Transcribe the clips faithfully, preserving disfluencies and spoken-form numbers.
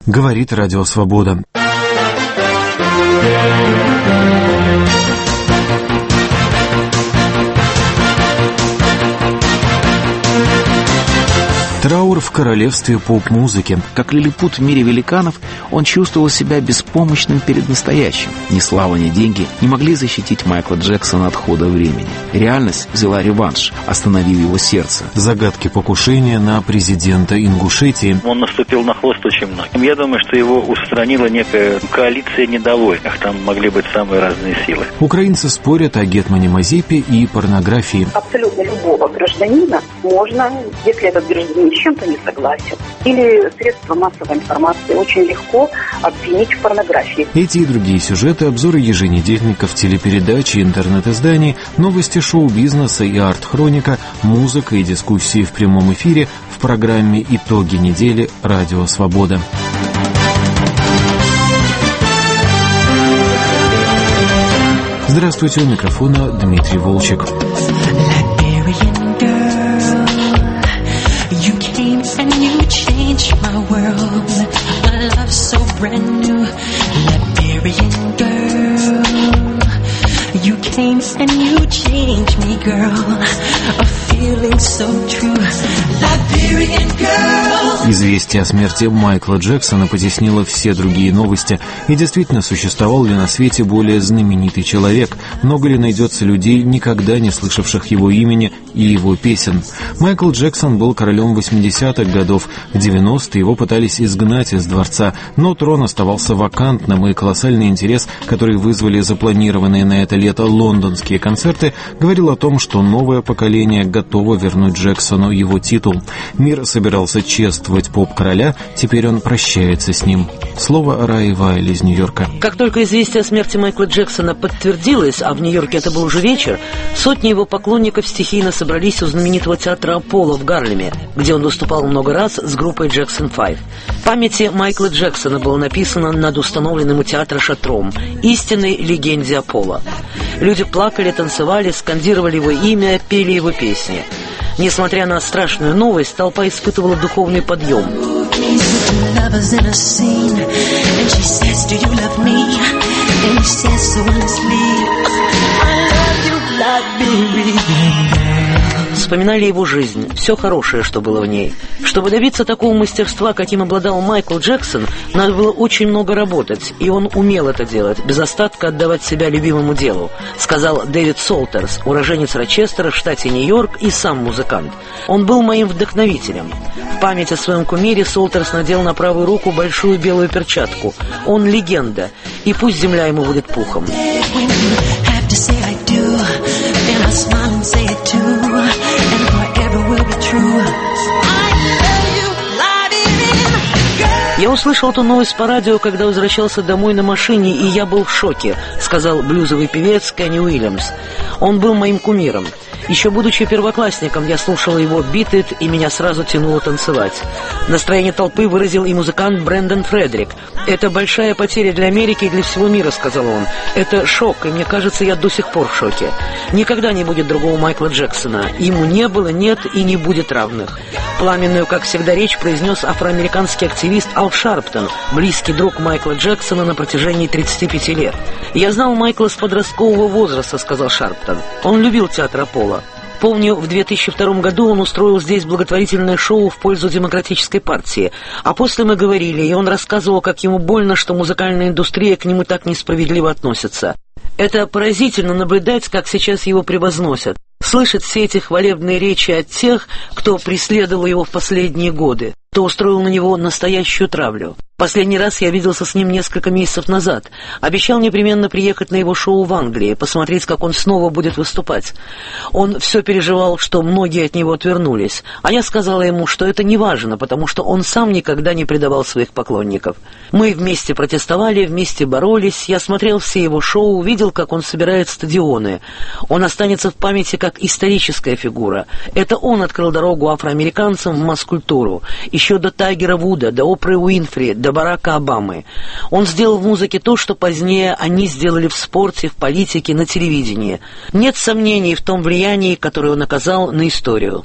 Говорит Радио Свобода. Траур в королевстве поп-музыки. Как лилипут в мире великанов, он чувствовал себя беспомощным перед настоящим. Ни слава, ни деньги не могли защитить Майкла Джексона от хода времени. Реальность взяла реванш, остановив его сердце. Загадки покушения на президента Ингушетии. Он наступил на хвост очень многим. Я думаю, что его устранила некая коалиция недовольных. Там могли быть самые разные силы. Украинцы спорят о Гетмане Мазепе и порнографии. Абсолютно любого гражданина можно, если этот гражданин с чем-то не согласен, или средства массовой информации, очень легко обвинить в порнографии. Эти и другие сюжеты, обзоры еженедельников, телепередачи, интернет-изданий, новости шоу-бизнеса и арт-хроника, музыка и дискуссии в прямом эфире в программе «Итоги недели» Радио Свобода. Здравствуйте, у микрофона Дмитрий Волчек. My world, my love so brand new, Liberian girl. You came and you changed me, girl. A feeling so true, Liberian girl. Известие о смерти Майкла Джексона потеснило все другие новости. И действительно, существовал ли на свете более знаменитый человек? Много ли найдется людей, никогда не слышавших его имени и его песен? Майкл Джексон был королем восьмидесятых годов. В девяностые его пытались изгнать из дворца, но трон оставался вакантным, и колоссальный интерес, который вызвали запланированные на это лето лондонские концерты, говорил о том, что новое поколение готово вернуть Джексону его титул. Мир собирался чествовать поп-короля, теперь он прощается с ним. Слово Раи Вайль из Нью-Йорка. Как только известие о смерти Майкла Джексона подтвердилось, а в Нью-Йорке это был уже вечер, сотни его поклонников стихийно собрались у знаменитого театра Аполло в Гарлеме, где он выступал много раз с группой Jackson Five. Памяти Майкла Джексона было написано над установленным у театра шатром «Истинной легенде Аполло». Люди плакали, танцевали, скандировали его имя, пели его песни. Несмотря на страшную новость, толпа испытывала духовный подъем. Вспоминали его жизнь, все хорошее, что было в ней. Чтобы добиться такого мастерства, каким обладал Майкл Джексон, надо было очень много работать, и он умел это делать, без остатка отдавать себя любимому делу, сказал Дэвид Солтерс, уроженец Рочестера в штате Нью-Йорк и сам музыкант. Он был моим вдохновителем. В память о своем кумире Солтерс надел на правую руку большую белую перчатку. Он легенда, и пусть земля ему будет пухом. Я услышал эту новость по радио, когда возвращался домой на машине, и я был в шоке, сказал блюзовый певец Кенни Уильямс. Он был моим кумиром. Еще будучи первоклассником, я слушала его «Beat It», и меня сразу тянуло танцевать. Настроение толпы выразил и музыкант Брэндон Фредерик. «Это большая потеря для Америки и для всего мира», — сказал он. «Это шок, и мне кажется, я до сих пор в шоке. Никогда не будет другого Майкла Джексона. Ему не было, нет и не будет равных». Пламенную, как всегда, речь произнес афроамериканский активист Ал Шарптон, близкий друг Майкла Джексона на протяжении тридцати пяти лет. «Я знал Майкла с подросткового возраста», — сказал Шарптон. «Он любил театр Аполло. Помню, в две тысячи втором году он устроил здесь благотворительное шоу в пользу Демократической партии. А после мы говорили, и он рассказывал, как ему больно, что музыкальная индустрия к нему так несправедливо относится. Это поразительно наблюдать, как сейчас его превозносят. Слышать все эти хвалебные речи от тех, кто преследовал его в последние годы, кто устроил на него настоящую травлю. Последний раз я виделся с ним несколько месяцев назад. Обещал непременно приехать на его шоу в Англии, посмотреть, как он снова будет выступать. Он все переживал, что многие от него отвернулись. А я сказала ему, что это не важно, потому что он сам никогда не предавал своих поклонников. Мы вместе протестовали, вместе боролись. Я смотрел все его шоу, видел, как он собирает стадионы. Он останется в памяти как историческая фигура. Это он открыл дорогу афроамериканцам в масс-культуру. Еще до Тайгера Вуда, до Опры Уинфри, до Барака Обамы. Он сделал в музыке то, что позднее они сделали в спорте, в политике, на телевидении. Нет сомнений в том влиянии, которое он оказал на историю.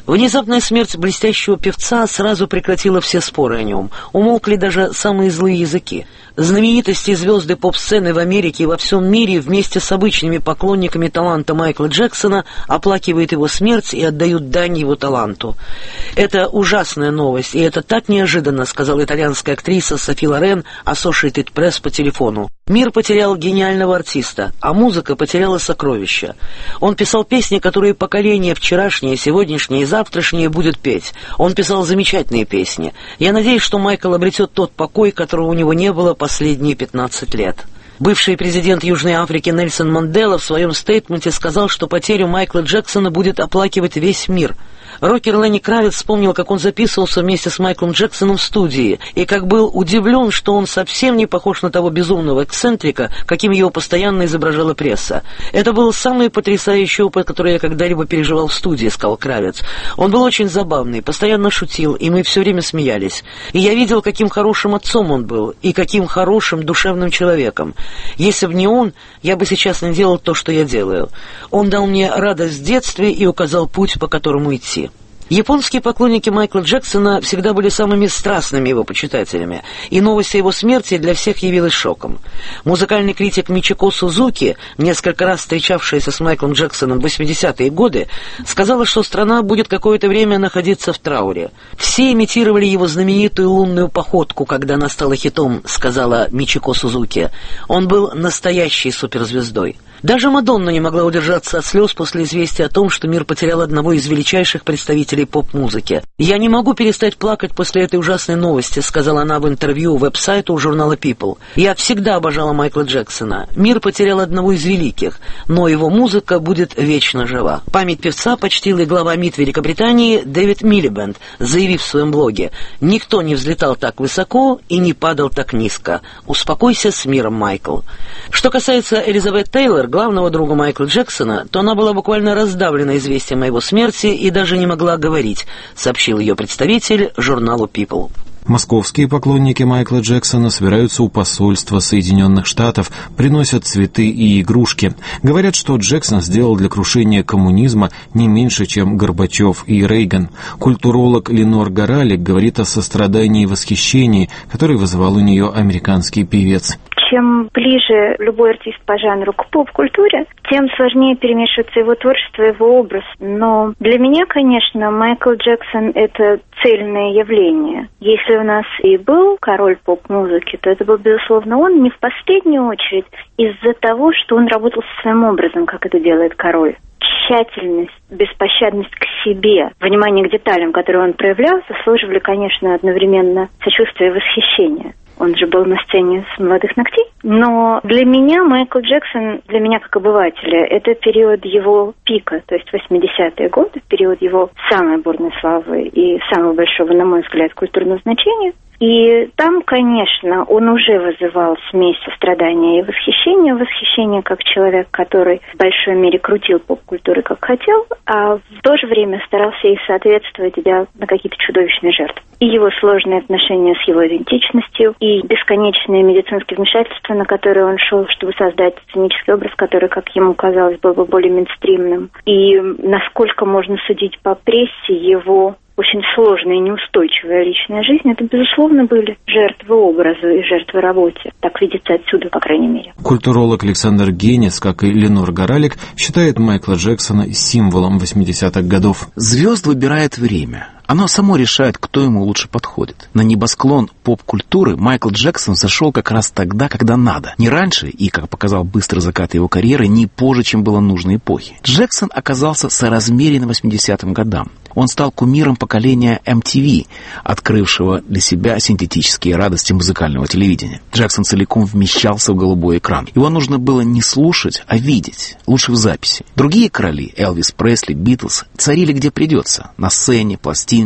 Внезапная смерть блестящего певца сразу прекратила все споры о нем. Умолкли даже самые злые языки. Знаменитости и звезды поп-сцены в Америке и во всем мире вместе с обычными поклонниками таланта Майкла Джексона оплакивают его смерть и отдают дань его таланту. «Это ужасная новость, и это так неожиданно», — сказала итальянская актриса Софи Лорен Associated Press по телефону. «Мир потерял гениального артиста, а музыка потеряла сокровища. Он писал песни, которые поколение вчерашнее, сегодняшнее и завтрашнее будет петь. Он писал замечательные песни. Я надеюсь, что Майкл обретет тот покой, которого у него не было последние пятнадцать лет». Бывший президент Южной Африки Нельсон Мандела в своем стейтменте сказал, что потерю Майкла Джексона будет оплакивать весь мир. Рокер Ленни Кравиц вспомнил, как он записывался вместе с Майклом Джексоном в студии, и как был удивлен, что он совсем не похож на того безумного эксцентрика, каким его постоянно изображала пресса. «Это был самый потрясающий опыт, который я когда-либо переживал в студии», — сказал Кравиц. «Он был очень забавный, постоянно шутил, и мы все время смеялись. И я видел, каким хорошим отцом он был, и каким хорошим душевным человеком. Если бы не он, я бы сейчас не делал то, что я делаю. Он дал мне радость в детстве и указал путь, по которому идти». Японские поклонники Майкла Джексона всегда были самыми страстными его почитателями, и новость о его смерти для всех явилась шоком. Музыкальный критик Мичико Сузуки, несколько раз встречавшаяся с Майклом Джексоном в восьмидесятые годы, сказала, что страна будет какое-то время находиться в трауре. «Все имитировали его знаменитую лунную походку, когда она стала хитом», — сказала Мичико Сузуки. «Он был настоящей суперзвездой». Даже Мадонна не могла удержаться от слез после известия о том, что мир потерял одного из величайших представителей поп-музыки. «Я не могу перестать плакать после этой ужасной новости», — сказала она в интервью веб-сайту журнала People. «Я всегда обожала Майкла Джексона. Мир потерял одного из великих, но его музыка будет вечно жива». Память певца почтил и глава МИД Великобритании Дэвид Милибенд, заявив в своем блоге: «Никто не взлетал так высоко и не падал так низко. Успокойся с миром, Майкл». Что касается Элизабет Тейлор, главного друга Майкла Джексона, то она была буквально раздавлена известием о его смерти и даже не могла говорить, сообщил ее представитель журналу People. Московские поклонники Майкла Джексона собираются у посольства Соединенных Штатов, приносят цветы и игрушки. Говорят, что Джексон сделал для крушения коммунизма не меньше, чем Горбачев и Рейган. Культуролог Ленор Горалик говорит о сострадании и восхищении, которое вызывал у нее американский певец. Чем ближе любой артист по жанру к поп-культуре, тем сложнее перемешивается его творчество, его образ. Но для меня, конечно, Майкл Джексон — это цельное явление. Если у нас и был король поп-музыки, то это был, безусловно, он, не в последнюю очередь из-за того, что он работал со своим образом, как это делает король. Тщательность, беспощадность к себе, внимание к деталям, которые он проявлял, заслуживали, конечно, одновременно сочувствия и восхищения. Он же был на сцене с «Молодых ногтей». Но для меня Майкл Джексон, для меня как обывателя, это период его пика, то есть восьмидесятые годы, период его самой бурной славы и самого большого, на мой взгляд, культурного значения. И там, конечно, он уже вызывал смесь сострадания и восхищения. Восхищение как человек, который в большой мере крутил поп-культуры как хотел, а в то же время старался ей соответствовать, идя на какие-то чудовищные жертвы. И его сложные отношения с его идентичностью, и бесконечные медицинские вмешательства, на которые он шел, чтобы создать сценический образ, который, как ему казалось, был бы более мейнстримным. И насколько можно судить по прессе, его очень сложная и неустойчивая личная жизнь, это, безусловно, были жертвы образу и жертвы работе. Так видится отсюда, по крайней мере. Культуролог Александр Генис, как и Ленор Горалик, считает Майкла Джексона символом восьмидесятых годов. Звезд выбирает время. Оно само решает, кто ему лучше подходит. На небосклон поп-культуры Майкл Джексон зашел как раз тогда, когда надо. Не раньше, и, как показал быстрый закат его карьеры, не позже, чем было нужной эпохи. Джексон оказался соразмерен восьмидесятым годам. Он стал кумиром поколения эм ти ви, открывшего для себя синтетические радости музыкального телевидения. Джексон целиком вмещался в голубой экран. Его нужно было не слушать, а видеть, лучше в записи. Другие короли, Элвис Пресли, Битлз, царили где придется, на сцене, пластинках,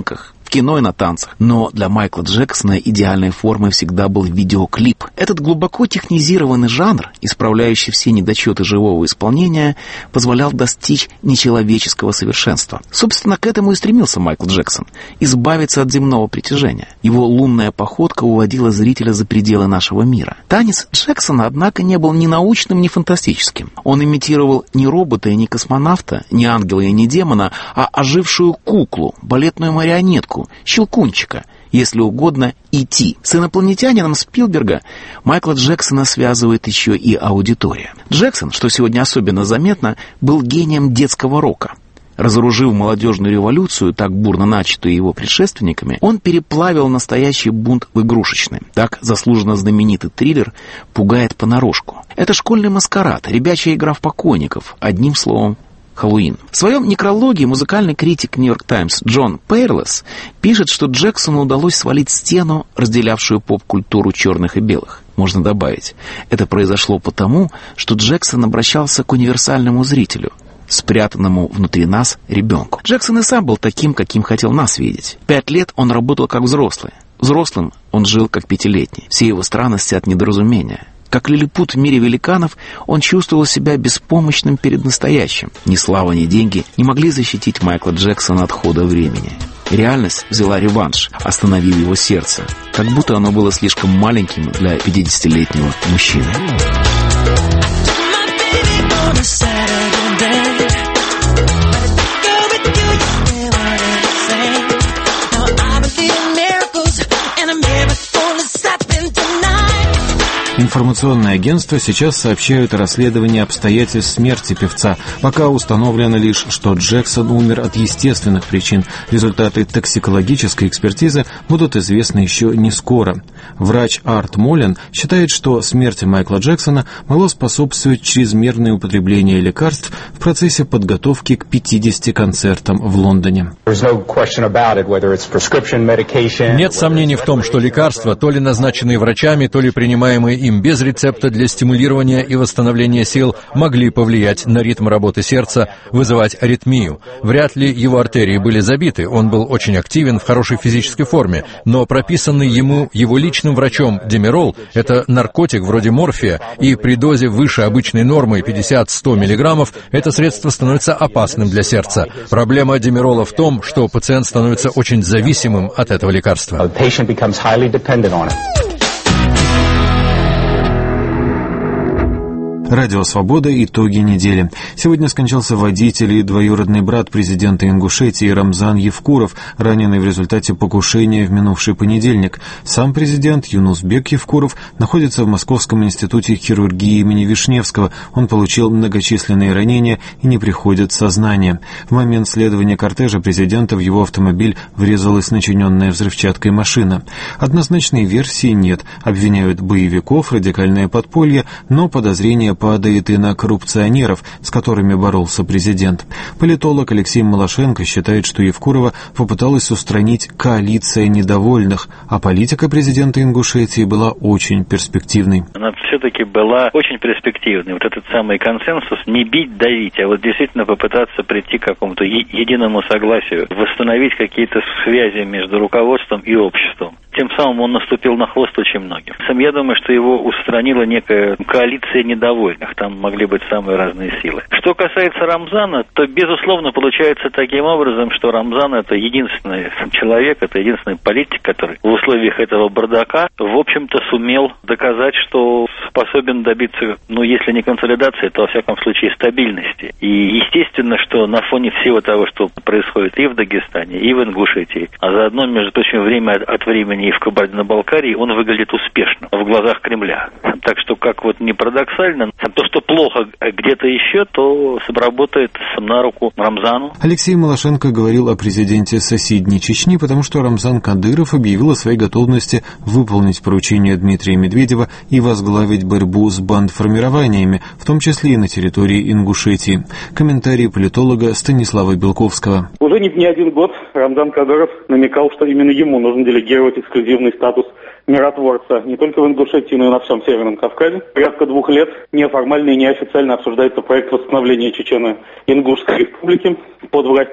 кино и на танцах. Но для Майкла Джексона идеальной формой всегда был видеоклип. Этот глубоко технизированный жанр, исправляющий все недочеты живого исполнения, позволял достичь нечеловеческого совершенства. Собственно, к этому и стремился Майкл Джексон – избавиться от земного притяжения. Его лунная походка уводила зрителя за пределы нашего мира. Танец Джексона, однако, не был ни научным, ни фантастическим. Он имитировал не робота и не космонавта, не ангела и не демона, а ожившую куклу, балетную марионетку, щелкунчика, если угодно, и ти. С инопланетянином Спилберга Майкла Джексона связывает еще и аудитория. Джексон, что сегодня особенно заметно, был гением детского рока. Разоружив молодежную революцию, так бурно начатую его предшественниками, он переплавил настоящий бунт в игрушечный. Так заслуженно знаменитый триллер пугает понарошку. Это школьный маскарад, ребячья игра в покойников, одним словом, Хэллоуин. В своем некрологе музыкальный критик «Нью-Йорк Таймс» Джон Пейрлес пишет, что Джексону удалось свалить стену, разделявшую поп-культуру черных и белых. Можно добавить, это произошло потому, что Джексон обращался к универсальному зрителю, спрятанному внутри нас ребенку. Джексон и сам был таким, каким хотел нас видеть. Пять лет он работал как взрослый. Взрослым он жил как пятилетний. Все его странности от недоразумения. Как лилипут в мире великанов, он чувствовал себя беспомощным перед настоящим. Ни слава, ни деньги не могли защитить Майкла Джексона от хода времени. Реальность взяла реванш, остановив его сердце, как будто оно было слишком маленьким для пятидесятилетнего мужчины. Информационные агентства сейчас сообщают о расследовании обстоятельств смерти певца. Пока установлено лишь, что Джексон умер от естественных причин. Результаты токсикологической экспертизы будут известны еще не скоро. Врач Арт Моллен считает, что смерти Майкла Джексона могло способствовать чрезмерное употребление лекарств в процессе подготовки к пятидесяти концертам в Лондоне. Нет сомнений в том, что лекарства, то ли назначенные врачами, то ли принимаемые им без рецепта для стимулирования и восстановления сил, могли повлиять на ритм работы сердца, вызывать аритмию. Вряд ли его артерии были забиты, он был очень активен, в хорошей физической форме, но прописанный ему его личным врачом Демирол – это наркотик вроде морфия, и при дозе выше обычной нормы пятьдесят-сто миллиграммов это средство становится опасным для сердца. Проблема Демирола в том, что пациент становится очень зависимым от этого лекарства. Радио «Свобода». Итоги недели. Сегодня скончался водитель и двоюродный брат президента Ингушетии Рамзан Евкуров, раненый в результате покушения в минувший понедельник. Сам президент Юнусбек Евкуров находится в Московском институте хирургии имени Вишневского. Он получил многочисленные ранения и не приходит в сознание. В момент следования кортежа президента в его автомобиль врезалась начиненная взрывчаткой машина. Однозначной версии нет. Обвиняют боевиков, радикальное подполье, но подозрения падает и на коррупционеров, с которыми боролся президент. Политолог Алексей Малашенко считает, что Евкурова попыталась устранить коалиция недовольных, а политика президента Ингушетии была очень перспективной. Она все-таки была очень перспективной. Вот этот самый консенсус, не бить, давить, а вот действительно попытаться прийти к какому-то е- единому согласию, восстановить какие-то связи между руководством и обществом. Тем самым он наступил на хвост очень многим. Сам я думаю, что его устранила некая коалиция недовольных. Там могли быть самые разные силы. Что касается Рамзана, то, безусловно, получается таким образом, что Рамзан — это единственный человек, это единственный политик, который в условиях этого бардака, в общем-то, сумел доказать, что способен добиться, ну, если не консолидации, то, во всяком случае, стабильности. И, естественно, что на фоне всего того, что происходит и в Дагестане, и в Ингушетии, а заодно, между прочим, время от времени и в Кабардино-Балкарии, он выглядит успешно в глазах Кремля. Так что, как вот не парадоксально, то, что плохо где-то еще, то сработает на руку Рамзану. Алексей Малашенко говорил о президенте соседней Чечни, потому что Рамзан Кадыров объявил о своей готовности выполнить поручение Дмитрия Медведева и возглавить борьбу с бандформированиями, в том числе и на территории Ингушетии. Комментарий политолога Станислава Белковского. Уже не, не один год Рамзан Кадыров намекал, что именно ему нужно делегировать эксклюзивный статус миротворца не только в Ингушетии, но и на всем Северном Кавказе. Порядка двух лет неформально и неофициально обсуждается проект восстановления Чечено-Ингушской республики под властью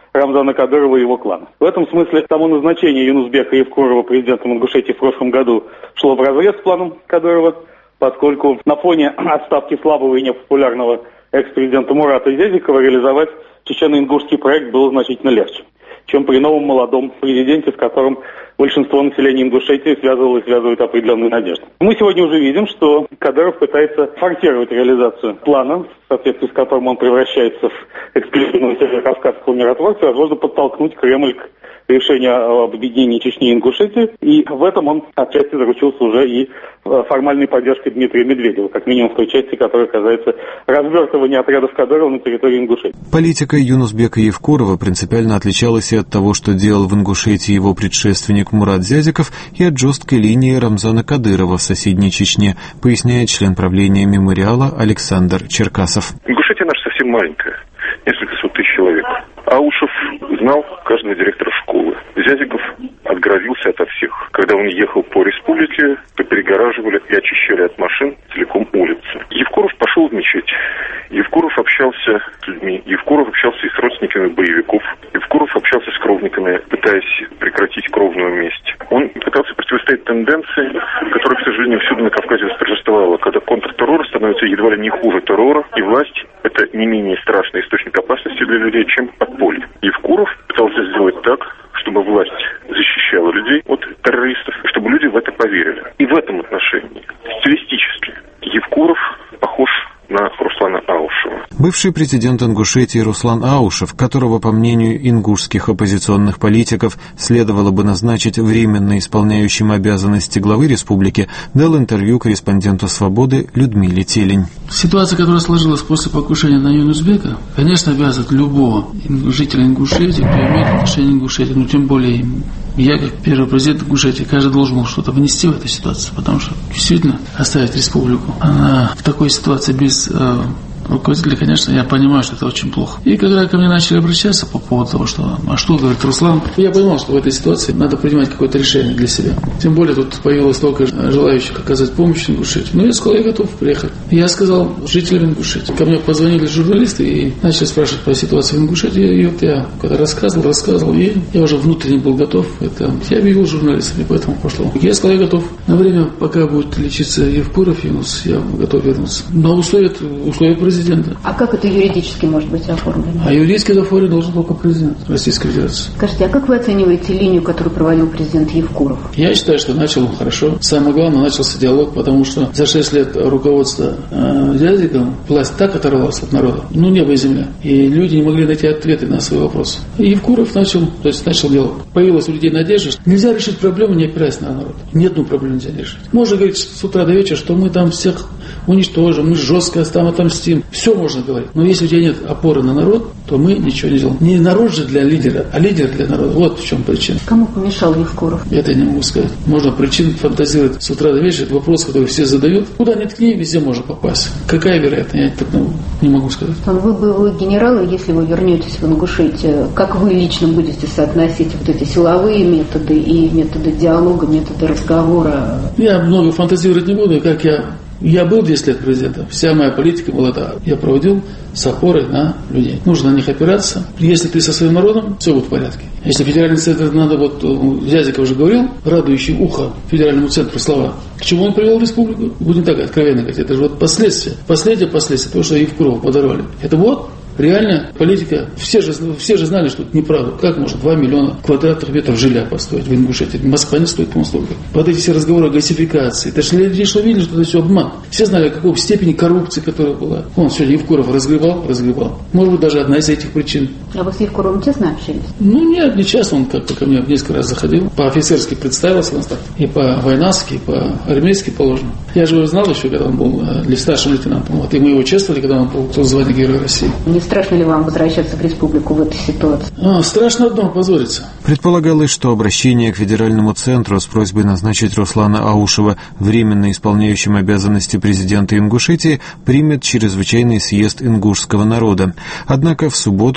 Рамзана Кадырова и его клана. В этом смысле само назначение Юнусбека Евкурова президентом Ингушетии в прошлом году шло вразрез с планом Кадырова, поскольку на фоне отставки слабого и непопулярного экс-президента Мурата Зязикова реализовать чечено-ингушский проект было значительно легче, чем при новом молодом президенте, с которым большинство населения Ингушетии связывало и связывает определенные надежды. Мы сегодня уже видим, что Кадыров пытается форсировать реализацию плана, в соответствии с которым он превращается в эксклюзивного северокавказского миротворца, возможно, подтолкнуть Кремль к решению об объединении Чечни и Ингушетии. И в этом он отчасти заручился уже и формальной поддержкой Дмитрия Медведева, как минимум в той части, которая касается развертывания отрядов Кадырова на территории Ингушетии. Политика Юнусбека Евкурова принципиально отличалась и от того, что делал в Ингушетии его предшественник Мурат Зязиков, и от жесткой линии Рамзана Кадырова в соседней Чечне, поясняет член правления мемориала Александр Черкасов. Ингушетия наша совсем маленькая, несколько сот тысяч человек. Аушев знал каждого директора школы. Зязиков отгородился ото всех. Когда он ехал по республике, то перегораживали и очищали от машин целиком улицы. Евкуров пошел в мечеть. Евкуров общался с людьми. Евкуров общался и с родственниками боевиков. Евкуров общался с кровниками, пытаясь прекратить кровную месть. Он пытался противостоять тенденции, которая, к сожалению, всюду на Кавказе восторжествовала, когда контртеррор становится едва ли не хуже террора, и власть – это не менее страшный источник опасности для людей, чем подполье. Евкуров пытался сделать так, чтобы власть защищала людей от террористов, чтобы люди в это поверили. И в этом отношении, стилистически, Евкуров похож на Руслана Аушева. Бывший президент Ингушетии Руслан Аушев, которого, по мнению ингушских оппозиционных политиков, следовало бы назначить временно исполняющим обязанности главы республики, дал интервью корреспонденту «Свободы» Людмиле Телень. Ситуация, которая сложилась после покушения на Юнусбека, конечно, обязывает любого жителя Ингушетии, кто имеет отношение к Ингушетии, но тем более я, как первый президент Ингушетии, каждый должен был что-то внести в эту ситуацию, потому что действительно оставить республику, она в такой ситуации без э, руководителя, конечно, я понимаю, что это очень плохо. И когда ко мне начали обращаться по поводу того, что, а что говорит Руслан, я понимал, что в этой ситуации надо принимать какое-то решение для себя. Тем более тут появилось столько желающих оказать помощь Ингушетии. Но я сказал, я готов приехать. Я сказал жителям Ингушетии. Ко мне позвонили журналисты и начали спрашивать по ситуации в Ингушетии. И вот я когда рассказывал, рассказывал, и я уже внутренне был готов. Это я объявил журналистами, поэтому пошло. Я сказал, я готов. На время, пока будет лечиться Евкуров, Юнус, я готов вернуться. Но условия, условия президента. А как это юридически может быть оформлено? А юридически это оформлен должен только президент Российской Федерации. Скажите, а как вы оцениваете линию, которую проводил президент Евкуров? Я считаю, что начал хорошо. Самое главное, начался диалог, потому что за шесть лет руководства э, Зязиком власть так оторвалась от народа, ну небо и земля. И люди не могли найти ответы на свои вопросы. И Евкуров начал, то есть начал диалог. Появилась у людей надежда, что нельзя решить проблему, не опираясь на народ. Ни одну проблему нельзя решить. Можно говорить с утра до вечера, что мы там всех уничтожим, мы жестко там отомстим. Все можно говорить. Но если у тебя нет опоры на народ, то мы ничего не делаем. Не народ же для лидера, а лидер для народа. Вот в чем причина. Кому помешал Евкуров? Это я не могу сказать. Можно причин фантазировать с утра до вечера. Это вопрос, который все задают. Куда ни ткни, везде можно попасть. Какая вероятность? Я так не могу сказать. Вы боевой генерал, и если вы вернетесь в Ингушетию, как вы лично будете соотносить вот эти силовые методы и методы диалога, методы разговора? Я много фантазировать не буду, как я Я был десять лет президентом. Вся моя политика была так. Я проводил с опорой на людей. Нужно на них опираться. Если ты со своим народом, все будет в порядке. Если федеральный центр надо, вот Зязиков уже говорил, радующий ухо федеральному центру слова. К чему он привел республику? Будем так откровенно говорить. Это же вот последствия. Последнее последствие того, что Евкурова подорвали. Это вот реальная политика. Все же, все же знали, что это неправда. Как можно два миллиона квадратных метров жилья построить в Ингушетии? Москва не стоит, по-моему, столько. Вот эти все разговоры о газификации. Это же люди, что видели, что это все обман. Все знали, какой степени коррупции, которая была. Он сегодня Евкуров разгребал, разгребал. Может быть, даже одна из этих причин. А вы с Евкуровым тесно общались? Ну, нет, не часто. Он как-то ко мне несколько раз заходил. По-офицерски представился нас так. И по-войнарски, и по-армейски положено. Я же его знал еще, когда он был старшим лейтенантом. Вот. И мы его чествовали, когда он получил звание Героя России. Не страшно ли вам возвращаться в республику в этой ситуации? А, страшно одно, позориться. Предполагалось, что обращение к федеральному центру с просьбой назначить Руслана Аушева временно исполняющим обязанности президента Ингушетии примет чрезвычайный съезд ингушского народа. Однако в субботу Руслан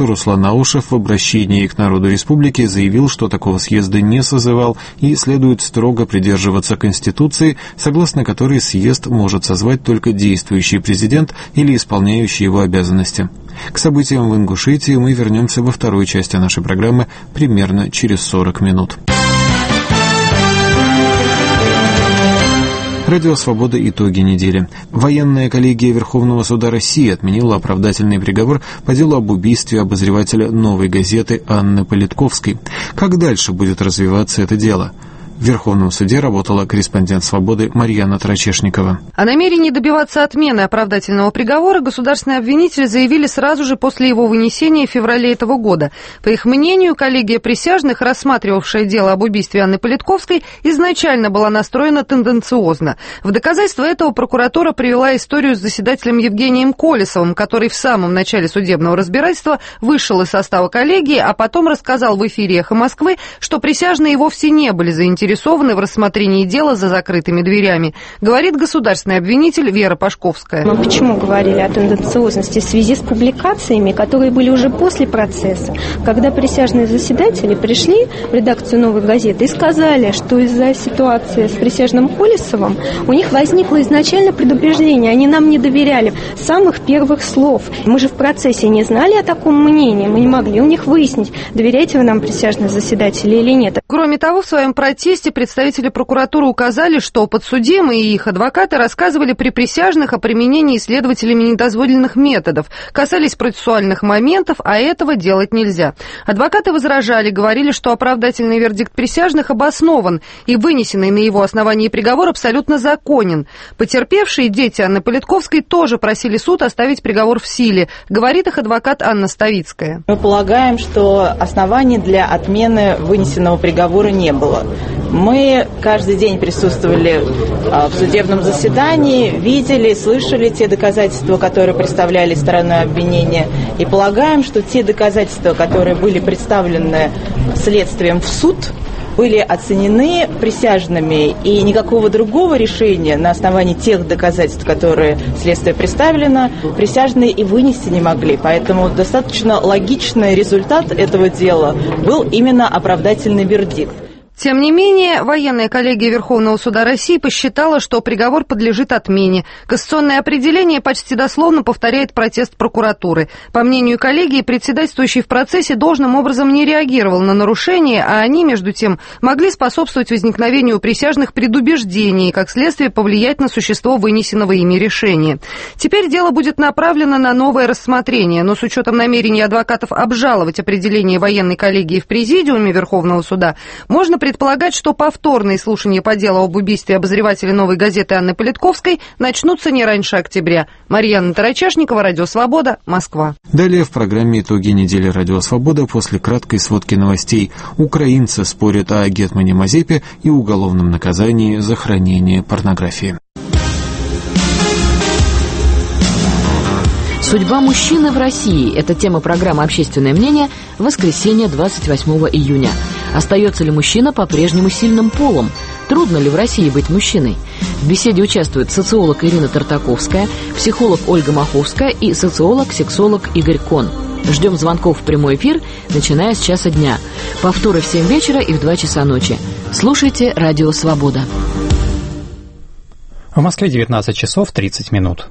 Наушев в обращении к народу республики заявил, что такого съезда не созывал и следует строго придерживаться Конституции, согласно которой съезд может созвать только действующий президент или исполняющий его обязанности. К событиям в Ингушетии мы вернемся во второй части нашей программы примерно через сорок минут. Радио «Свобода. Итоги недели». Военная коллегия Верховного суда России отменила оправдательный приговор по делу об убийстве обозревателя «Новой газеты» Анны Политковской. Как дальше будет развиваться это дело? В Верховном суде работала корреспондент «Свободы» Марьяна Трачешникова. О намерении добиваться отмены оправдательного приговора государственные обвинители заявили сразу же после его вынесения в феврале этого года. По их мнению, коллегия присяжных, рассматривавшая дело об убийстве Анны Политковской, изначально была настроена тенденциозно. В доказательство этого прокуратура привела историю с заседателем Евгением Колесовым, который в самом начале судебного разбирательства вышел из состава коллегии, а потом рассказал в эфире «Эхо Москвы», что присяжные вовсе не были заинтересованы в рассмотрении дела за закрытыми дверями, говорит государственный обвинитель Вера Пашковская. Мы почему говорили о тенденциозности? В связи с публикациями, которые были уже после процесса, когда присяжные заседатели пришли в редакцию «Новой газеты» и сказали, что из-за ситуации с присяжным Колесовым у них возникло изначально предупреждение, они нам не доверяли с самых первых слов. Мы же в процессе не знали о таком мнении, мы не могли у них выяснить, доверяете вы нам, присяжные заседатели, или нет. Кроме того, в своем протесте представители прокуратуры указали, что подсудимые и их адвокаты рассказывали при присяжных о применении следователями недозволенных методов, касались процессуальных моментов, а этого делать нельзя. Адвокаты возражали, говорили, что оправдательный вердикт присяжных обоснован и вынесенный на его основании приговор абсолютно законен. Потерпевшие дети Анны Политковской тоже просили суд оставить приговор в силе, говорит их адвокат Анна Ставицкая. Мы полагаем, что оснований для отмены вынесенного приговора не было. Мы каждый день присутствовали в судебном заседании, видели, слышали те доказательства, которые представляли стороной обвинения, и полагаем, что те доказательства, которые были представлены следствием в суд, были оценены присяжными, и никакого другого решения на основании тех доказательств, которые следствие представлено, присяжные и вынести не могли. Поэтому достаточно логичный результат этого дела был именно оправдательный вердикт. Тем не менее, военная коллегия Верховного суда России посчитала, что приговор подлежит отмене. Кассационное определение почти дословно повторяет протест прокуратуры. По мнению коллегии, председательствующий в процессе должным образом не реагировал на нарушения, а они, между тем, могли способствовать возникновению у присяжных предубеждений и, как следствие, повлиять на существо вынесенного ими решения. Теперь дело будет направлено на новое рассмотрение, но с учетом намерений адвокатов обжаловать определение военной коллегии в президиуме Верховного суда, можно предполагать, что повторные слушания по делу об убийстве обозревателя «Новой газеты» Анны Политковской начнутся не раньше октября. Марьяна Тарачешникова, Радио Свобода, Москва. Далее в программе «Итоги недели Радио Свобода» после краткой сводки новостей. Украинцы спорят о гетмане Мазепе и уголовном наказании за хранение порнографии. Судьба мужчины в России – это тема программы «Общественное мнение» в воскресенье двадцать восьмого июня. Остается ли мужчина по-прежнему сильным полом? Трудно ли в России быть мужчиной? В беседе участвуют социолог Ирина Тартаковская, психолог Ольга Маховская и социолог-сексолог Игорь Кон. Ждем звонков в прямой эфир, начиная с часа дня. Повторы в семь вечера и в два часа ночи. Слушайте «Радио Свобода». В Москве девятнадцать часов тридцать минут.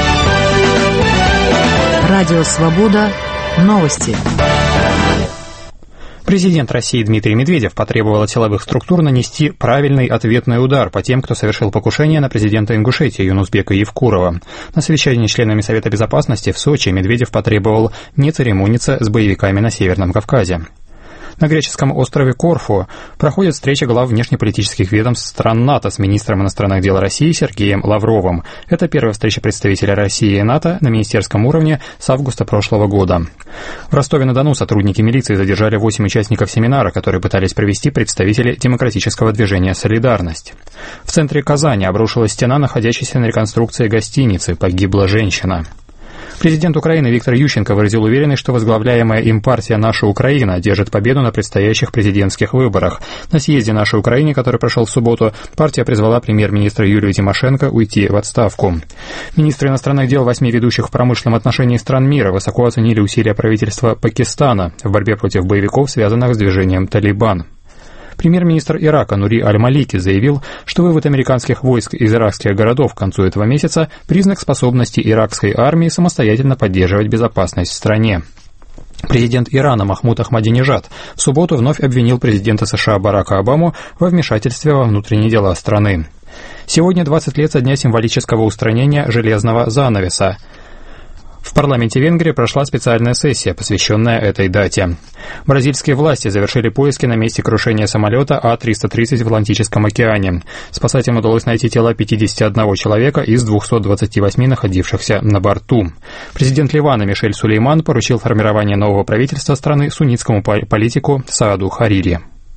Радио Свобода. Новости. Президент России Дмитрий Медведев потребовал от силовых структур нанести правильный ответный удар по тем, кто совершил покушение на президента Ингушетии Юнусбека Евкурова. На совещании с членами Совета Безопасности в Сочи Медведев потребовал не церемониться с боевиками на Северном Кавказе. На греческом острове Корфу проходит встреча глав внешнеполитических ведомств стран НАТО с министром иностранных дел России Сергеем Лавровым. Это первая встреча представителя России и НАТО на министерском уровне с августа прошлого года. В Ростове-на-Дону сотрудники милиции задержали восемь участников семинара, которые пытались провести представители демократического движения «Солидарность». В центре Казани обрушилась стена, находящаяся на реконструкции гостиницы. Погибла женщина. Президент Украины Виктор Ющенко выразил уверенность, что возглавляемая им партия «Наша Украина» одержит победу на предстоящих президентских выборах. На съезде «Нашей Украины», который прошел в субботу, партия призвала премьер-министра Юлию Тимошенко уйти в отставку. Министры иностранных дел восьми ведущих в промышленном отношении стран мира высоко оценили усилия правительства Пакистана в борьбе против боевиков, связанных с движением «Талибан». Премьер-министр Ирака Нури Аль-Малики заявил, что вывод американских войск из иракских городов к концу этого месяца – признак способности иракской армии самостоятельно поддерживать безопасность в стране. Президент Ирана Махмуд Ахмадинежад в субботу вновь обвинил президента США Барака Обаму во вмешательстве во внутренние дела страны. Сегодня двадцать лет со дня символического устранения железного занавеса. В парламенте Венгрии прошла специальная сессия, посвященная этой дате. Бразильские власти завершили поиски на месте крушения самолета А триста тридцать в Атлантическом океане. Спасателям удалось найти тела пятидесяти одного человека из двухсот двадцати восьми находившихся на борту. Президент Ливана Мишель Сулейман поручил формирование нового правительства страны суннитскому политику Сааду Харири.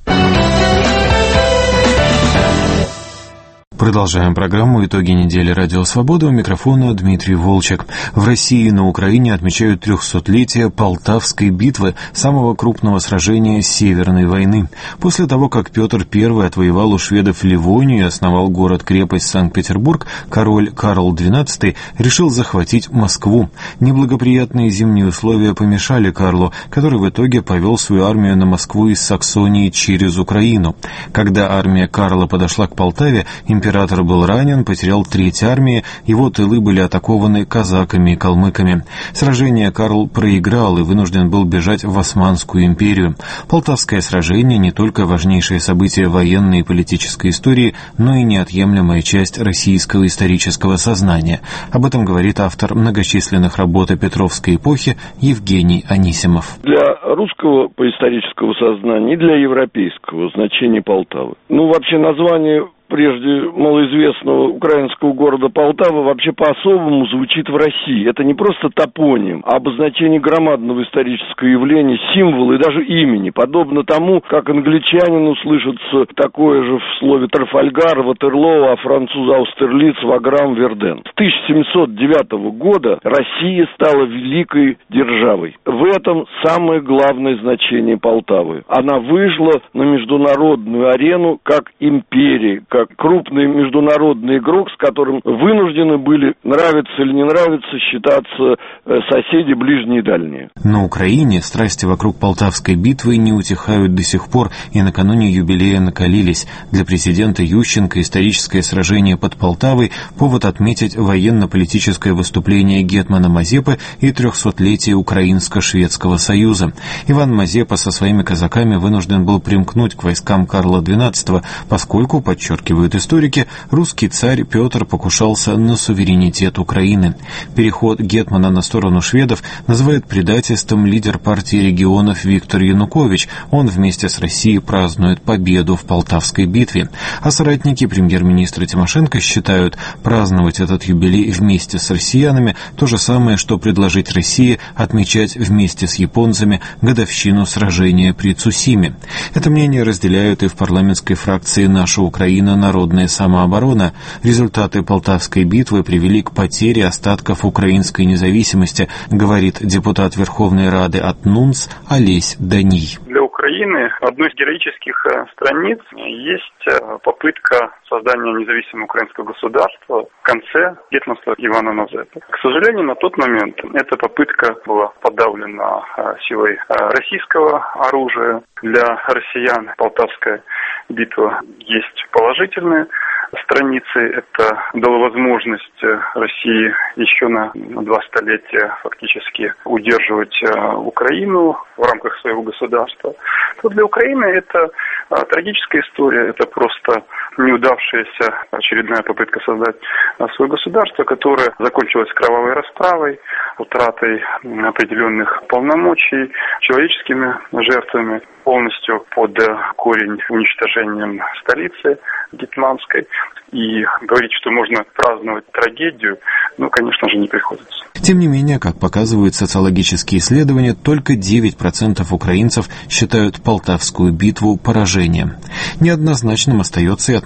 Продолжаем программу «Итоги недели. Радио Свобода». У микрофона Дмитрий Волчек. В России и на Украине отмечают трехсотлетие Полтавской битвы, самого крупного сражения Северной войны. После того, как Петр Первый отвоевал у шведов Ливонию и основал город-крепость Санкт-Петербург, король Карл Двенадцатый решил захватить Москву. Неблагоприятные зимние условия помешали Карлу, который в итоге повел свою армию на Москву из Саксонии через Украину. Когда армия Карла подошла к Полтаве, император Император был ранен, потерял треть армии, его тылы были атакованы казаками и калмыками. Сражение Карл проиграл и вынужден был бежать в Османскую империю. Полтавское сражение не только важнейшее событие военной и политической истории, но и неотъемлемая часть российского исторического сознания. Об этом говорит автор многочисленных работ о Петровской эпохе Евгений Анисимов. Для русского поисторического сознания и для европейского значение Полтавы. Ну, вообще название прежде малоизвестного украинского города Полтава вообще по-особому звучит в России. Это не просто топоним, а обозначение громадного исторического явления, символа и даже имени. Подобно тому, как англичанину слышится такое же в слове Трафальгар, Ватерлоо, а француз Аустерлиц, Ваграм, Верден. С тысяча семьсот девятого года Россия стала великой державой. В этом самое главное значение Полтавы. Она вышла на международную арену как империя, как крупный международный игрок, с которым вынуждены были, нравится или не нравится, считаться соседи ближние и дальние. На Украине страсти вокруг Полтавской битвы не утихают до сих пор и накануне юбилея накалились. Для президента Ющенко историческое сражение под Полтавой – повод отметить военно-политическое выступление гетмана Мазепы и трехсотлетие Украинско-Шведского союза. Иван Мазепа со своими казаками вынужден был примкнуть к войскам Карла Двенадцатого, поскольку, подчеркивают историки, русский царь Петр покушался на суверенитет Украины. Переход гетмана на сторону шведов называет предательством лидер партии регионов Виктор Янукович. Он вместе с Россией празднует победу в Полтавской битве. А соратники премьер-министра Тимошенко считают, праздновать этот юбилей вместе с россиянами то же самое, что предложить России отмечать вместе с японцами годовщину сражения при Цусиме. Это мнение разделяют и в парламентской фракции «Наша Украина. Народная самооборона». Результаты Полтавской битвы привели к потере остатков украинской независимости, говорит депутат Верховной Рады от НУНС Олесь Даний. Для Украины одной из героических страниц есть попытка создания независимого украинского государства в конце гетманства Ивана Мазепы. К сожалению, на тот момент эта попытка была подавлена силой российского оружия. Для россиян Полтавская битва есть положительные страницы. Это дало возможность России еще на два столетия фактически удерживать Украину в рамках своего государства. То для Украины это трагическая история, это просто неудавшаяся очередная попытка создать свое государство, которое закончилось кровавой расправой, утратой определенных полномочий, человеческими жертвами, полностью под корень уничтожением столицы гетманской. И говорить, что можно праздновать трагедию, ну, конечно же, не приходится. Тем не менее, как показывают социологические исследования, только девять процентов украинцев считают Полтавскую битву поражением. Неоднозначным остается и отношение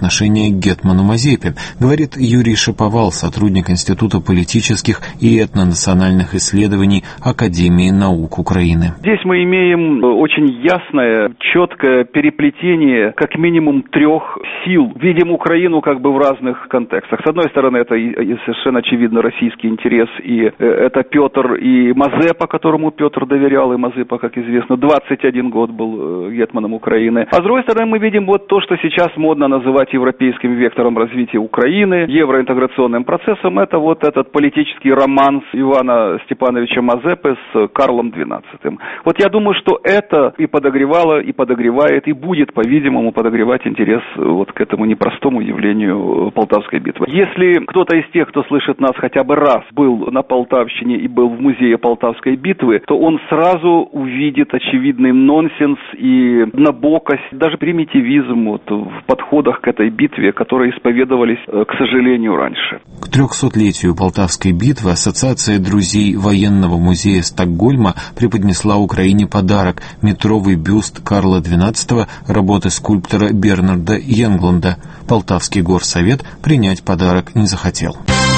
отношение к гетману Мазепе, говорит Юрий Шаповал, сотрудник Института политических и этнонациональных исследований Академии наук Украины. Здесь мы имеем очень ясное, четкое переплетение как минимум трех сил. Видим Украину как бы в разных контекстах. С одной стороны, это совершенно очевидно российский интерес, и это Петр и Мазепа, которому Петр доверял, и Мазепа, как известно, двадцать один год был гетманом Украины. А с другой стороны, мы видим вот то, что сейчас модно называть европейским вектором развития Украины, евроинтеграционным процессом. Это вот этот политический романс Ивана Степановича Мазепы с Карлом двенадцатым. Вот я думаю, что это и подогревало, и подогревает, и будет, по-видимому, подогревать интерес вот к этому непростому явлению Полтавской битвы. Если кто-то из тех, кто слышит нас хотя бы раз, был на Полтавщине и был в музее Полтавской битвы, то он сразу увидит очевидный нонсенс и однобокость, даже примитивизм вот в подходах к этой битве, которые исповедовались, к сожалению, раньше. К трехсотлетию Полтавской битвы Ассоциация друзей военного музея Стокгольма преподнесла Украине подарок – метровый бюст Карла двенадцатого работы скульптора Бернарда Йенглунда. Полтавский горсовет принять подарок не захотел.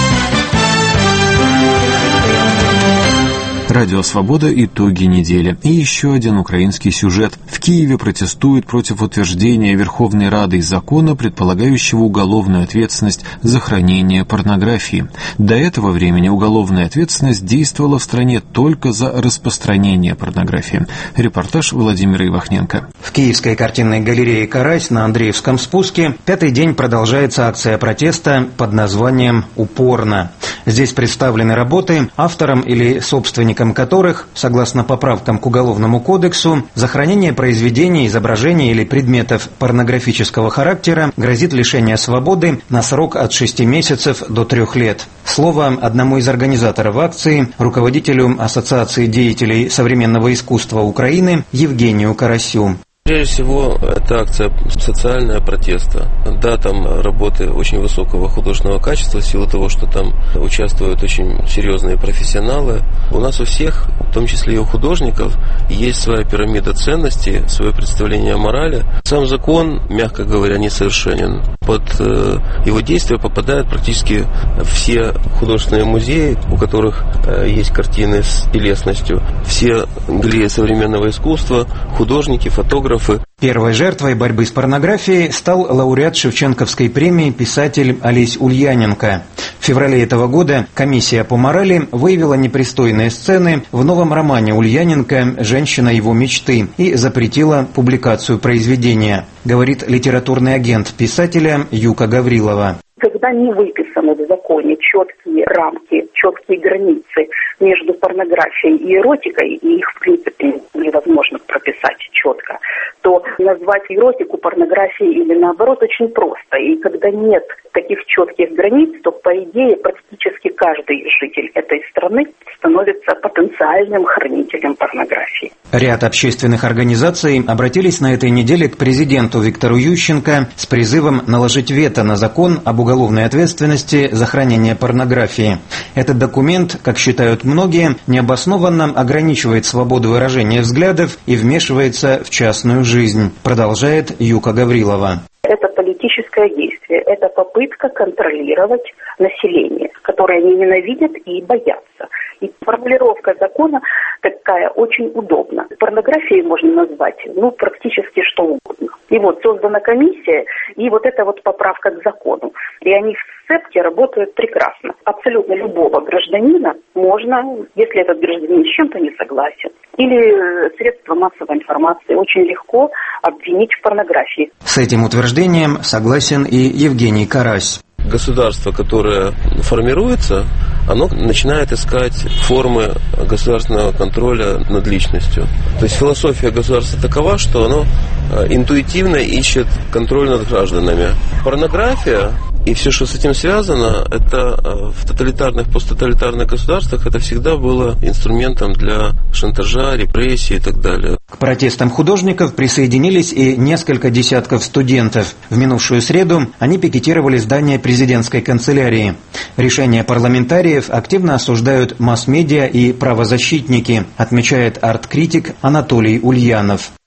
Радио «Свобода. Итоги недели». И еще один украинский сюжет. В Киеве протестуют против утверждения Верховной Радой закона, предполагающего уголовную ответственность за хранение порнографии. До этого времени уголовная ответственность действовала в стране только за распространение порнографии. Репортаж Владимира Ивахненко. В Киевской картинной галерее «Карась» на Андреевском спуске пятый день продолжается акция протеста под названием «Упорно». Здесь представлены работы, автором или собственником которых, согласно поправкам к Уголовному кодексу, за хранение произведений, изображений или предметов порнографического характера грозит лишение свободы на срок от шести месяцев до трех лет. Слово одному из организаторов акции, руководителю Ассоциации деятелей современного искусства Украины Евгению Карасю. Прежде всего, это акция социального протеста. Да, там работы очень высокого художественного качества, в силу того, что там участвуют очень серьезные профессионалы. У нас у всех, в том числе и у художников, есть своя пирамида ценностей, свое представление о морали. Сам закон, мягко говоря, несовершенен. Под э, его действие попадают практически все художественные музеи, у которых э, есть картины с телесностью, все галереи современного искусства, художники, фотографы. Первой жертвой борьбы с порнографией стал лауреат Шевченковской премии писатель Олесь Ульяненко. В феврале этого года комиссия по морали выявила непристойные сцены в новом романе Ульяненко «Женщина его мечты» и запретила публикацию произведения, говорит литературный агент писателя Юка Гаврилова. Когда не выписаны в законе четкие рамки, четкие границы между порнографией и эротикой, и их, в принципе, невозможно прописать четко, то назвать эротику порнографией или наоборот очень просто. И когда нет таких четких границ, то, по идее, практически каждый житель этой страны становится потенциальным хранителем порнографии. Ряд общественных организаций обратились на этой неделе к президенту Виктору Ющенко с призывом наложить вето на закон об уголовной ответственности за хранение порнографии. Этот документ, как считают многие, необоснованно ограничивает свободу выражения взглядов и вмешивается в частную жизнь, продолжает Юка Гаврилова. Это политическое действие, это попытка контролировать население, которое они ненавидят и боятся. И формулировка закона такая очень удобна. Порнографией можно назвать, ну, практически что угодно. И вот создана комиссия, и вот эта вот поправка к закону. И они в сцепке работают прекрасно. Абсолютно любого гражданина можно, если этот гражданин с чем-то не согласен, или средства массовой информации очень легко обвинить в порнографии. С этим утверждением согласен и Евгений Карась. Государство, которое формируется, оно начинает искать формы государственного контроля над личностью. То есть философия государства такова, что оно интуитивно ищет контроль над гражданами. Порнография и все, что с этим связано, это в тоталитарных, посттоталитарных государствах это всегда было инструментом для шантажа, репрессий и так далее. К протестам художников присоединились и несколько десятков студентов. В минувшую среду они пикетировали здание президентской канцелярии. Решения парламентариев активно осуждают масс-медиа и правозащитники, отмечает арт-критик Анатолий Ульянов.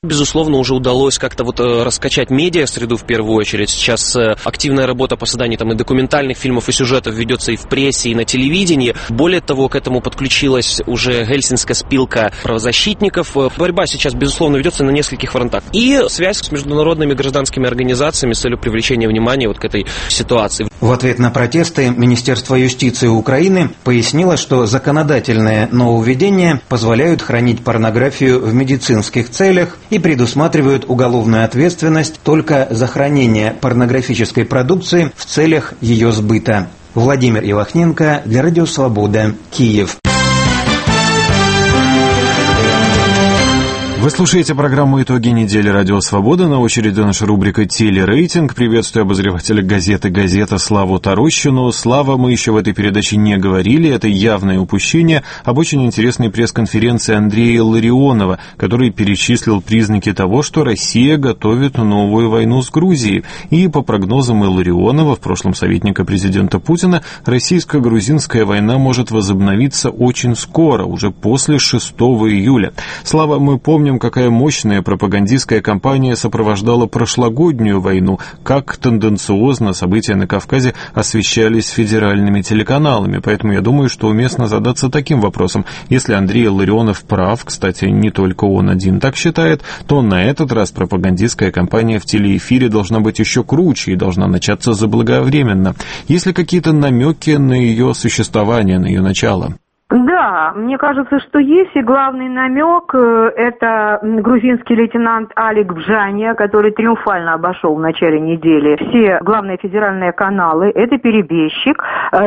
Безусловно, уже удалось как-то вот раскачать медиа-среду в первую очередь. Сейчас активная работа по созданию там и документальных фильмов, и сюжетов ведется и в прессе, и на телевидении. Более того, к этому подключилась уже Гельсинская спилка правозащитников. Борьба сейчас, безусловно, ведется на нескольких фронтах. И связь с международными гражданскими организациями с целью привлечения внимания вот к этой ситуации. В ответ на протесты Министерство юстиции Украины пояснило, что законодательные нововведения позволяют хранить порнографию в медицинских целях и предусматривают уголовную ответственность только за хранение порнографической продукции в целях ее сбыта. Владимир Ивахненко для Радио Свобода, Киев. Вы слушаете программу «Итоги недели. Радио Свобода». На очереди наша рубрика «Телерейтинг». Приветствую обозревателя газеты «Газета» Славу Тарощину. Слава, мы еще в этой передаче не говорили. Это явное упущение об очень интересной пресс-конференции Андрея Илларионова, который перечислил признаки того, что Россия готовит новую войну с Грузией. И по прогнозам Илларионова, в прошлом советника президента Путина, российско-грузинская война может возобновиться очень скоро, уже после шестого июля. Слава, мы помним, какая мощная пропагандистская кампания сопровождала прошлогоднюю войну, как тенденциозно события на Кавказе освещались федеральными телеканалами. Поэтому я думаю, что уместно задаться таким вопросом. Если Андрей Илларионов прав, кстати, не только он один так считает, то на этот раз пропагандистская кампания в телеэфире должна быть еще круче и должна начаться заблаговременно. Есть ли какие-то намеки на ее существование, на ее начало? Да, мне кажется, что есть, и главный намек – это грузинский лейтенант Алик Бжания, который триумфально обошел в начале недели все главные федеральные каналы. Это перебежчик,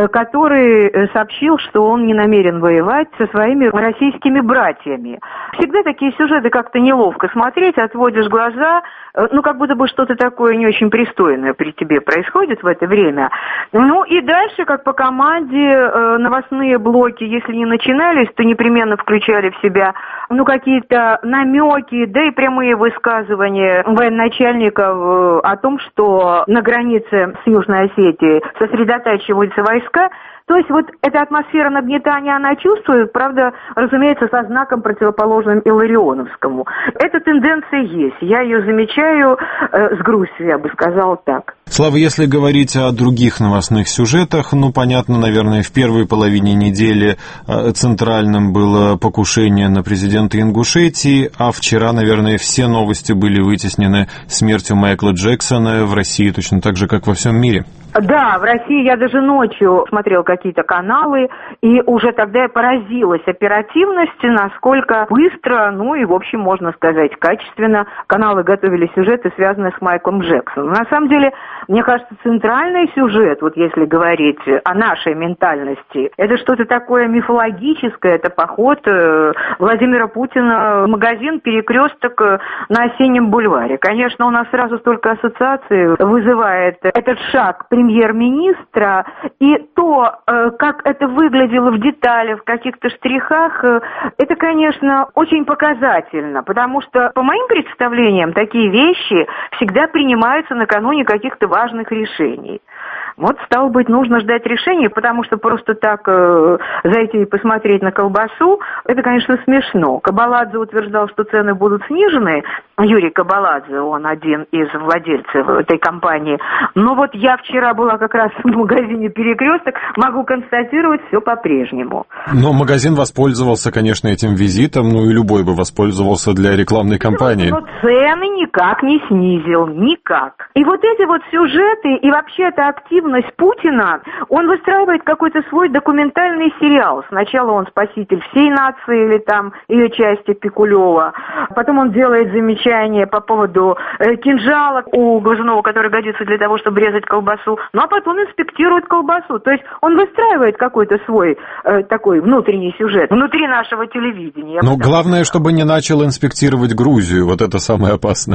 который сообщил, что он не намерен воевать со своими российскими братьями. Всегда такие сюжеты как-то неловко смотреть, отводишь глаза, ну, как будто бы что-то такое не очень пристойное при тебе происходит в это время. Ну, и дальше, как по команде, новостные блоки, если не начинались, то непременно включали в себя, ну, какие-то намеки, да и прямые высказывания военачальников о том, что на границе с Южной Осетией сосредотачиваются войска. То есть вот эта атмосфера нагнетания, она чувствует, правда, разумеется, со знаком противоположным Илларионовскому. Эта тенденция есть, я ее замечаю э, с грустью, я бы сказала так. Слава, если говорить о других новостных сюжетах, ну, понятно, наверное, в первой половине недели э, центральным было покушение на президента Ингушетии, а вчера, наверное, все новости были вытеснены смертью Майкла Джексона в России, точно так же, как во всем мире. Да, в России я даже ночью смотрел какие-то каналы, и уже тогда я поразилась оперативностью, насколько быстро, ну и, в общем, можно сказать, качественно каналы готовили сюжеты, связанные с Майклом Джексоном. На самом деле, мне кажется, центральный сюжет, вот если говорить о нашей ментальности, это что-то такое мифологическое, это поход Владимира Путина в магазин «Перекресток» на Осеннем бульваре. Конечно, у нас сразу столько ассоциаций вызывает этот шаг премьер-министра, и то, как это выглядело в деталях, в каких-то штрихах, это, конечно, очень показательно, потому что, по моим представлениям, такие вещи всегда принимаются накануне каких-то важных решений. Вот, стало быть, нужно ждать решения, потому что просто так э, зайти и посмотреть на колбасу, это, конечно, смешно. Кабаладзе утверждал, что цены будут снижены. Юрий Кабаладзе, он один из владельцев этой компании. Но вот я вчера была как раз в магазине «Перекресток», могу констатировать, все по-прежнему. Но магазин воспользовался, конечно, этим визитом, ну и любой бы воспользовался для рекламной кампании. Но цены никак не снизил, никак. И вот эти вот сюжеты, и вообще эта активность Путина, он выстраивает какой-то свой документальный сериал. Сначала он спаситель всей нации, или там ее части Пикулева. Потом он делает замечание по поводу э, кинжала у Глазунова, который годится для того, чтобы резать колбасу. Ну а потом инспектирует колбасу. То есть он выстраивает какой-то свой э, такой внутренний сюжет внутри нашего телевидения. Но главное, чтобы не начал инспектировать Грузию. Вот это самое опасное.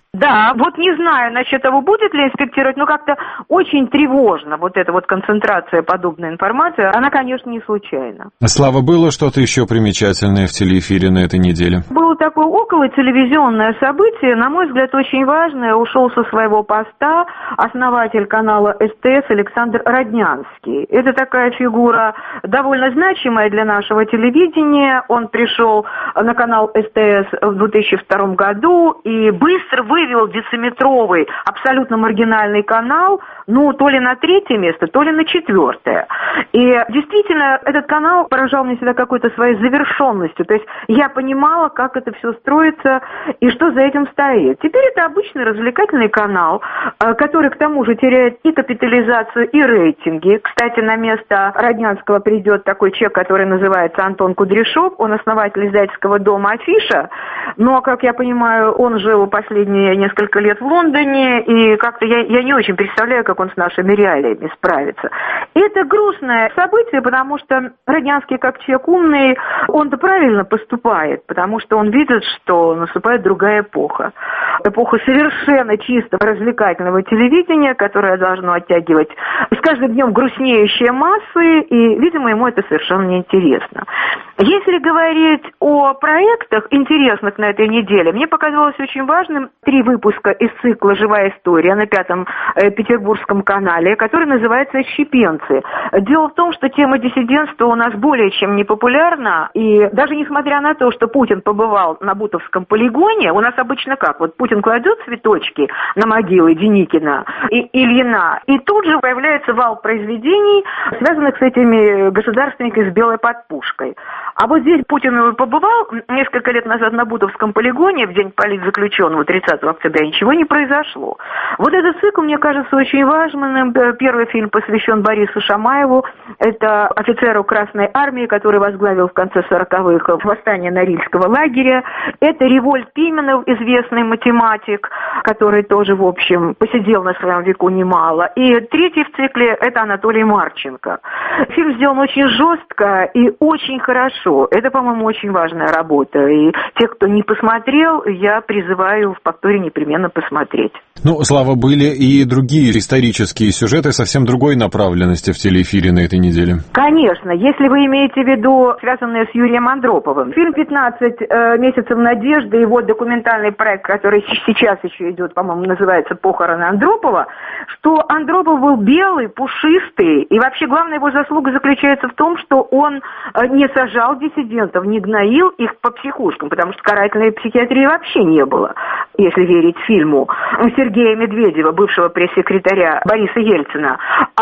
Да, вот не знаю насчет того, будет ли инспектировать, но как-то очень тревожно вот эта вот концентрация подобной информации. Она, конечно, не случайна. Слава, было что-то еще примечательное в телеэфире на этой неделе? Было такое около телевизионное событие, на мой взгляд, очень важное. Ушел со своего поста основатель канала СТС Александр Роднянский. Это такая фигура довольно значимая для нашего телевидения. Он пришел на канал СТС в две тысячи втором году и быстро вы вывел дециметровый, абсолютно маргинальный канал, ну, то ли на третье место, то ли на четвертое. И действительно, этот канал поражал меня всегда какой-то своей завершенностью. То есть я понимала, как это все строится и что за этим стоит. Теперь это обычный развлекательный канал, который, к тому же, теряет и капитализацию, и рейтинги. Кстати, на место Роднянского придет такой человек, который называется Антон Кудряшов. Он основатель издательского дома «Афиша». Но, как я понимаю, он жил последние несколько лет в Лондоне, и как-то я, я не очень представляю, как он с нашими реалиями справится. И это грустное событие, потому что Роднянский, как человек умный, он-то правильно поступает, потому что он видит, что наступает другая эпоха. Эпоха совершенно чисто развлекательного телевидения, которое должно оттягивать с каждым днем грустнеющие массы, и, видимо, ему это совершенно неинтересно. Если говорить о проектах, интересных на этой неделе, мне показалось очень важным три выпуска из цикла «Живая история» на пятом э, петербургском канале, который называется «Отщепенцы». Дело в том, что тема диссидентства у нас более чем не популярна, и даже несмотря на то, что Путин побывал на Бутовском полигоне, у нас обычно как? Вот Путин кладет цветочки на могилы Деникина и Ильина, и тут же появляется вал произведений, связанных с этими государственниками с белой подпушкой. А вот здесь Путин побывал несколько лет назад на Бутовском полигоне в день политзаключенного тридцатого октября, ничего не произошло. Вот этот цикл, мне кажется, очень важным. Первый фильм посвящен Борису Шамаеву. Это офицеру Красной Армии, который возглавил в конце сороковых восстание Норильского лагеря. Это Револьт Пименов, известный математик, который тоже, в общем, посидел на своем веку немало. И третий в цикле – это Анатолий Марченко. Фильм сделан очень жестко и очень хорошо. Это, по-моему, очень важная работа. И тех, кто не посмотрел, я призываю в повторе непременно посмотреть. Ну, Слава, были и другие исторические сюжеты совсем другой направленности в телеэфире на этой неделе. Конечно, если вы имеете в виду связанные с Юрием Андроповым. Фильм «пятнадцать месяцев надежды», его документальный проект, который сейчас еще идет, по-моему, называется «Похороны Андропова», что Андропов был белый, пушистый, и вообще главная его заслуга заключается в том, что он не сажал диссидентов, не гноил их по психушкам, потому что карательной психиатрии вообще не было, если верить фильму Сергея Медведева, бывшего пресс-секретаря Бориса Ельцина.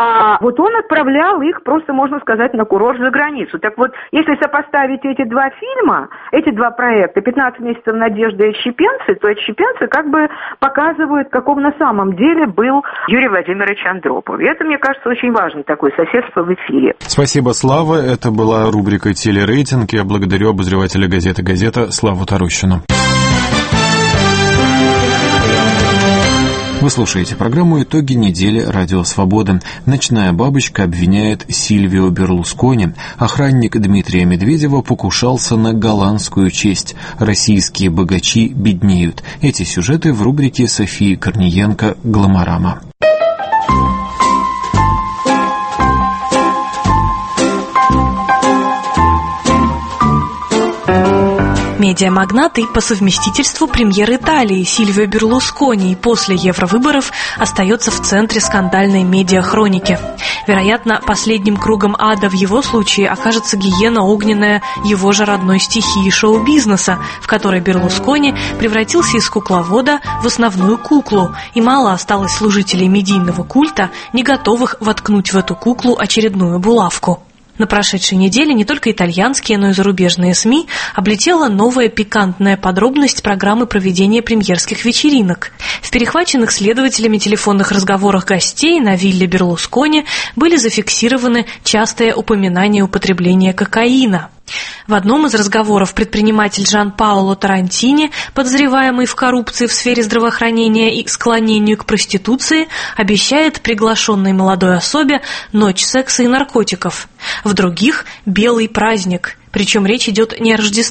А вот он отправлял их, просто можно сказать, на курорт за границу. Так вот, если сопоставить эти два фильма, эти два проекта, «пятнадцать месяцев надежды» и «Отщепенцы», то «Отщепенцы» как бы показывают, каков на самом деле был Юрий Владимирович Андропов. И это, мне кажется, очень важно, такое соседство в эфире. Спасибо, Слава. Это была рубрика «Телерейтинг». Я благодарю обозревателя газеты «Газета» Славу Тарущину. Вы слушаете программу «Итоги недели. Радио Свобода». Ночная бабочка обвиняет Сильвио Берлускони. Охранник Дмитрия Медведева покушался на голландскую честь. Российские богачи беднеют. Эти сюжеты в рубрике Софии Корниенко «Гламорама». Медиамагнат и по совместительству премьер Италии Сильвио Берлускони после евровыборов остается в центре скандальной медиахроники. Вероятно, последним кругом ада в его случае окажется гиена огненная его же родной стихии шоу-бизнеса, в которой Берлускони превратился из кукловода в основную куклу, и мало осталось служителей медийного культа, не готовых воткнуть в эту куклу очередную булавку. На прошедшей неделе не только итальянские, но и зарубежные СМИ облетела новая пикантная подробность программы проведения премьерских вечеринок. В перехваченных следователями телефонных разговорах гостей на вилле Берлускони были зафиксированы частые упоминания употребления кокаина. В одном из разговоров предприниматель Джан-Паоло Тарантини, подозреваемый в коррупции в сфере здравоохранения и склонению к проституции, обещает приглашенной молодой особе ночь секса и наркотиков. В других – белый праздник, причем речь идет не о Рождестве.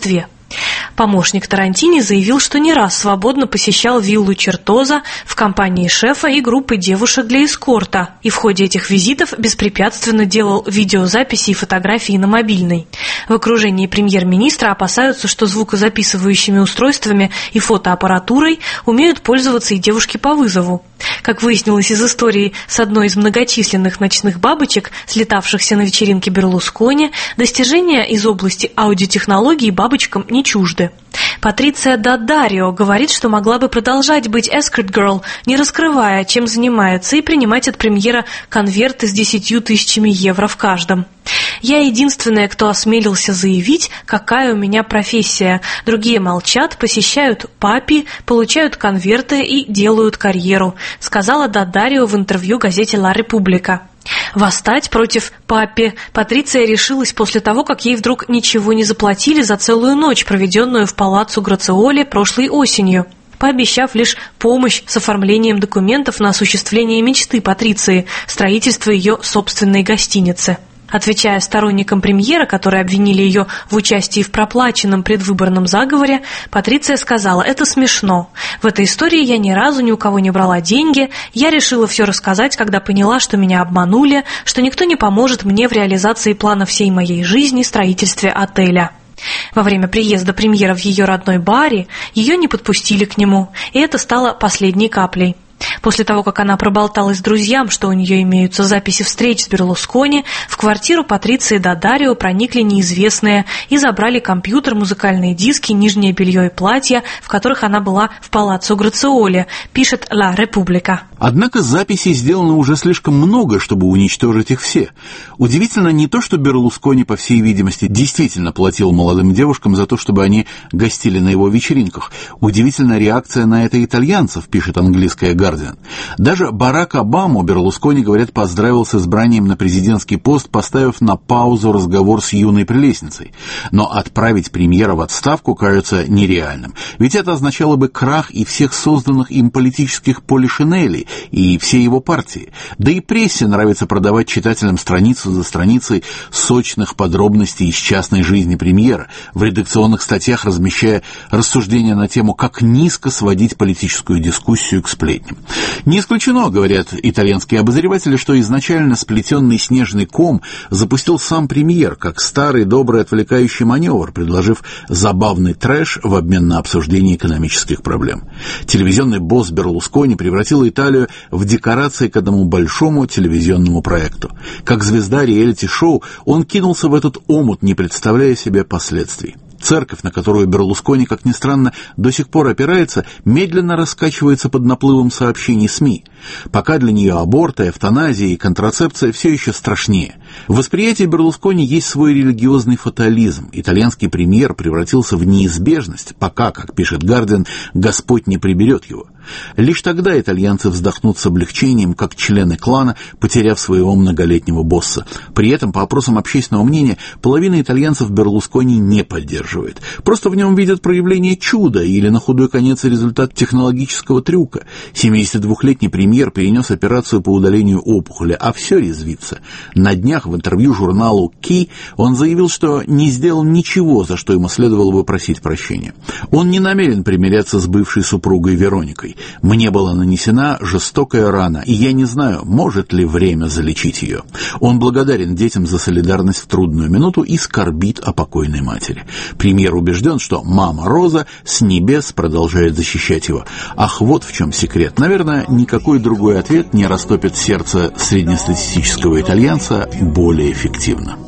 Помощник Тарантини заявил, что не раз свободно посещал виллу Чертоза в компании шефа и группы девушек для эскорта, и в ходе этих визитов беспрепятственно делал видеозаписи и фотографии на мобильный. В окружении премьер-министра опасаются, что звукозаписывающими устройствами и фотоаппаратурой умеют пользоваться и девушки по вызову. Как выяснилось из истории с одной из многочисленных ночных бабочек, слетавшихся на вечеринке Берлускони, достижения из области аудиотехнологий бабочкам не чужды. Патриция Д'Аддарио говорит, что могла бы продолжать быть escort girl, не раскрывая, чем занимается, и принимать от премьера конверты с десятью тысячами евро в каждом. «Я единственная, кто осмелился заявить, какая у меня профессия. Другие молчат, посещают папи, получают конверты и делают карьеру», сказала Д'Аддарио в интервью газете «Ла Република». Восстать против папи Патриция решилась после того, как ей вдруг ничего не заплатили за целую ночь, проведенную в палаццо Грациоли прошлой осенью, пообещав лишь помощь с оформлением документов на осуществление мечты Патриции – строительство ее собственной гостиницы. Отвечая сторонникам премьера, которые обвинили ее в участии в проплаченном предвыборном заговоре, Патриция сказала: «Это смешно. В этой истории я ни разу ни у кого не брала деньги. Я решила все рассказать, когда поняла, что меня обманули, что никто не поможет мне в реализации плана всей моей жизни – строительстве отеля». Во время приезда премьера в ее родной Бари ее не подпустили к нему, и это стало последней каплей. После того, как она проболталась друзьям, что у нее имеются записи встреч с Берлускони, в квартиру Патриции Д'Аддарио проникли неизвестные и забрали компьютер, музыкальные диски, нижнее белье и платья, в которых она была в палаццо Грациоли, пишет «Ла Република». Однако записей сделано уже слишком много, чтобы уничтожить их все. Удивительно не то, что Берлускони, по всей видимости, действительно платил молодым девушкам за то, чтобы они гостили на его вечеринках. Удивительна реакция на это итальянцев, пишет английская «Гардиан». Даже Барак Обаму Берлускони, говорят, поздравил с избранием на президентский пост, поставив на паузу разговор с юной прелестницей. Но отправить премьера в отставку кажется нереальным. Ведь это означало бы крах и всех созданных им политических полишинелей, и всей его партии. Да и прессе нравится продавать читателям страницу за страницей сочных подробностей из частной жизни премьера, в редакционных статьях размещая рассуждения на тему, как низко сводить политическую дискуссию к сплетням. Не исключено, говорят итальянские обозреватели, что изначально сплетенный снежный ком запустил сам премьер, как старый добрый отвлекающий маневр, предложив забавный трэш в обмен на обсуждение экономических проблем. Телевизионный босс Берлускони превратил Италию в декорации к одному большому телевизионному проекту. Как звезда реалити-шоу, он кинулся в этот омут, не представляя себе последствий. Церковь, на которую Берлускони, как ни странно, до сих пор опирается, медленно раскачивается под наплывом сообщений СМИ. Пока для нее аборты, эвтаназия и контрацепция все еще страшнее. В восприятии Берлускони есть свой религиозный фатализм. Итальянский премьер превратился в неизбежность, пока, как пишет «Гардиан», Господь не приберет его. Лишь тогда итальянцы вздохнут с облегчением, как члены клана, потеряв своего многолетнего босса. При этом, по опросам общественного мнения, половина итальянцев Берлускони не поддерживает. Просто в нем видят проявление чуда или, на худой конец, результат технологического трюка. семидесятидвухлетний премьер перенес операцию по удалению опухоли, а все резвится. На днях в интервью журналу «Ки» он заявил, что не сделал ничего, за что ему следовало бы просить прощения. Он не намерен примиряться с бывшей супругой Вероникой. Мне была нанесена жестокая рана, и я не знаю, может ли время залечить ее. Он благодарен детям за солидарность в трудную минуту и скорбит о покойной матери. Премьер убежден, что мама Роза с небес продолжает защищать его. Ах, вот в чем секрет. Наверное, никакой другой ответ не растопит сердце среднестатистического итальянца более эффективно.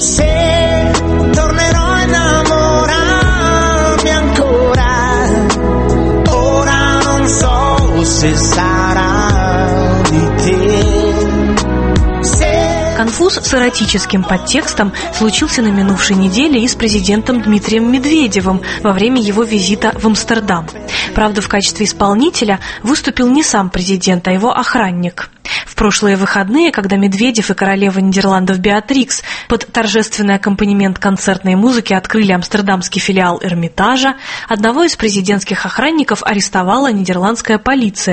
Конфуз с эротическим подтекстом случился на минувшей неделе и с президентом Дмитрием Медведевым во время его визита в Амстердам. Правда, в качестве исполнителя выступил не сам президент, а его охранник. В прошлые выходные, когда Медведев и королева Нидерландов Беатрикс под торжественный аккомпанемент концертной музыки открыли амстердамский филиал Эрмитажа, одного из президентских охранников арестовала нидерландская полиция.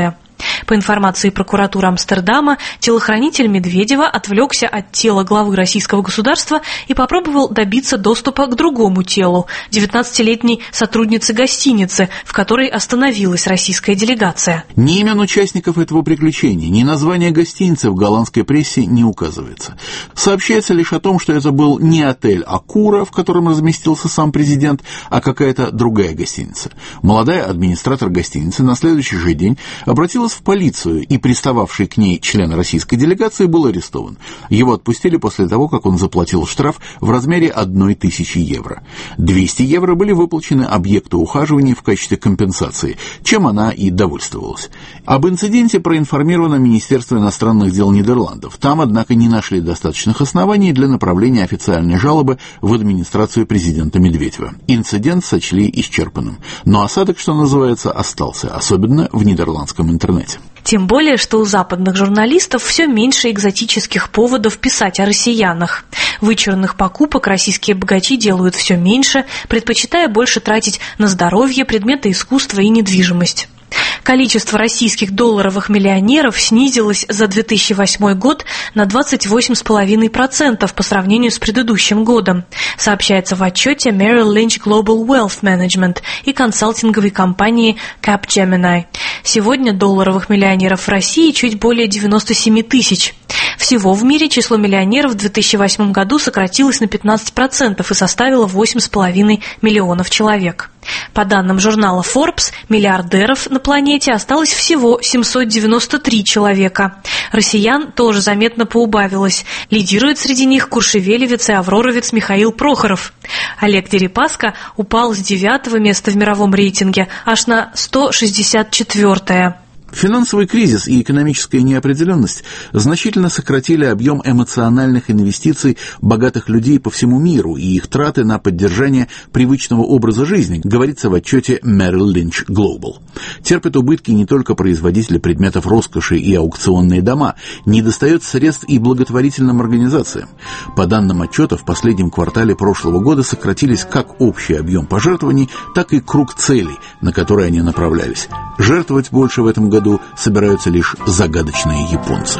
По информации прокуратуры Амстердама, телохранитель Медведева отвлекся от тела главы российского государства и попробовал добиться доступа к другому телу – девятнадцатилетней сотруднице гостиницы, в которой остановилась российская делегация. Ни имен участников этого приключения, ни название гостиницы в голландской прессе не указывается. Сообщается лишь о том, что это был не отель «Акура», в котором разместился сам президент, а какая-то другая гостиница. Молодая администратор гостиницы на следующий же день обратилась в полицию, и пристававший к ней член российской делегации был арестован. Его отпустили после того, как он заплатил штраф в размере одной тысячи евро. двести евро были выплачены объекту ухаживания в качестве компенсации, чем она и довольствовалась. Об инциденте проинформировано Министерство иностранных дел Нидерландов. Там, однако, не нашли достаточных оснований для направления официальной жалобы в администрацию президента Медведева. Инцидент сочли исчерпанным. Но осадок, что называется, остался, особенно в нидерландском интернете. Тем более, что у западных журналистов все меньше экзотических поводов писать о россиянах. Вычурных покупок российские богачи делают все меньше, предпочитая больше тратить на здоровье, предметы искусства и недвижимость. Количество российских долларовых миллионеров снизилось за две тысячи восьмой год на двадцать восемь целых пять десятых процента по сравнению с предыдущим годом, сообщается в отчете Merrill Lynch Global Wealth Management и консалтинговой компании Capgemini. Сегодня долларовых миллионеров в России чуть более девяносто семь тысяч. Всего в мире число миллионеров в две тысячи восьмом году сократилось на пятнадцать процентов и составило восемь целых пять десятых миллионов человек. По данным журнала Forbes, миллиардеров на планете осталось всего семьсот девяносто три человека. Россиян тоже заметно поубавилось. Лидирует среди них куршевелевец и авроровец Михаил Прохоров. Олег Дерипаска упал с девятого места в мировом рейтинге аж на сто шестьдесят четвёртое. Финансовый кризис и экономическая неопределенность значительно сократили объем эмоциональных инвестиций богатых людей по всему миру и их траты на поддержание привычного образа жизни, говорится в отчете Merrill Lynch Global. Терпят убытки не только производители предметов роскоши и аукционные дома, недостает средств и благотворительным организациям. По данным отчета, в последнем квартале прошлого года сократились как общий объем пожертвований, так и круг целей, на которые они направлялись. Жертвовать больше в этом году собираются лишь загадочные японцы.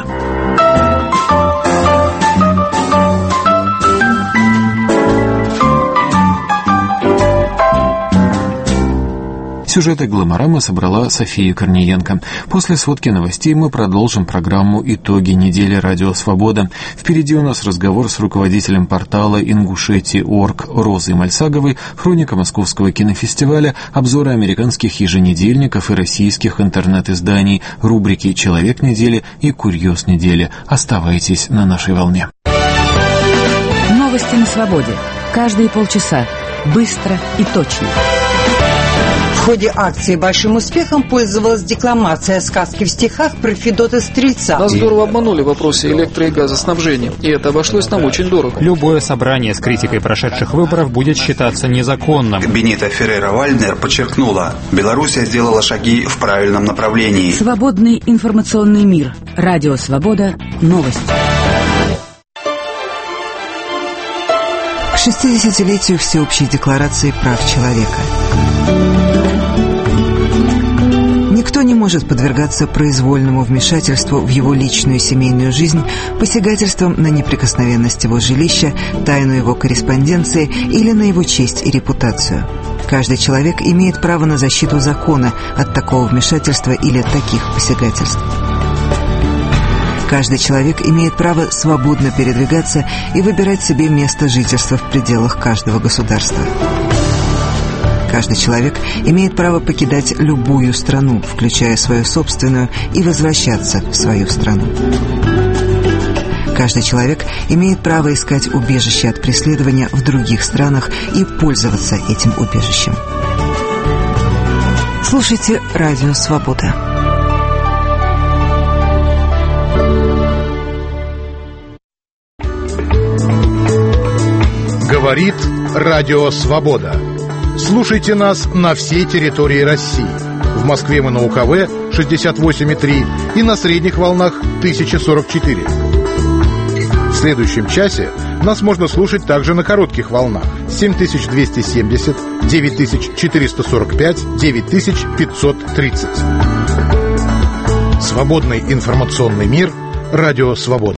Сюжеты «Гломорамы» собрала София Корниенко. После сводки новостей мы продолжим программу «Итоги недели. Радио Свобода». Впереди у нас разговор с руководителем портала «Ингушетия точка орг» Розой Мальсаговой, хроника Московского кинофестиваля, обзоры американских еженедельников и российских интернет-изданий, рубрики «Человек недели» и «Курьез недели». Оставайтесь на нашей волне. Новости на свободе. Каждые полчаса. Быстро и точно. В ходе акции большим успехом пользовалась декламация сказки в стихах про Федота Стрельца. Нас здорово обманули в вопросе электро- и газоснабжения, и это обошлось нам очень дорого. Любое собрание с критикой прошедших выборов будет считаться незаконным. Бенита Феррейра-Вальднер подчеркнула, Белоруссия сделала шаги в правильном направлении. Свободный информационный мир. Радио Свобода. Новости. К шестидесятилетию Всеобщей декларации прав человека. Никто не может подвергаться произвольному вмешательству в его личную и семейную жизнь, посягательствам на неприкосновенность его жилища, тайну его корреспонденции или на его честь и репутацию. Каждый человек имеет право на защиту закона от такого вмешательства или от таких посягательств. Каждый человек имеет право свободно передвигаться и выбирать себе место жительства в пределах каждого государства. Каждый человек имеет право покидать любую страну, включая свою собственную, и возвращаться в свою страну. Каждый человек имеет право искать убежище от преследования в других странах и пользоваться этим убежищем. Слушайте «Радио Свобода». Говорит Радио Свобода. Слушайте нас на всей территории России. В Москве мы на У Ка В шестьдесят восемь и три и на средних волнах тысяча сорок четыре. В следующем часе нас можно слушать также на коротких волнах семь тысяч двести семьдесят, девять тысяч четыреста сорок пять, девять тысяч пятьсот тридцать. Свободный информационный мир. Радио «Свобода».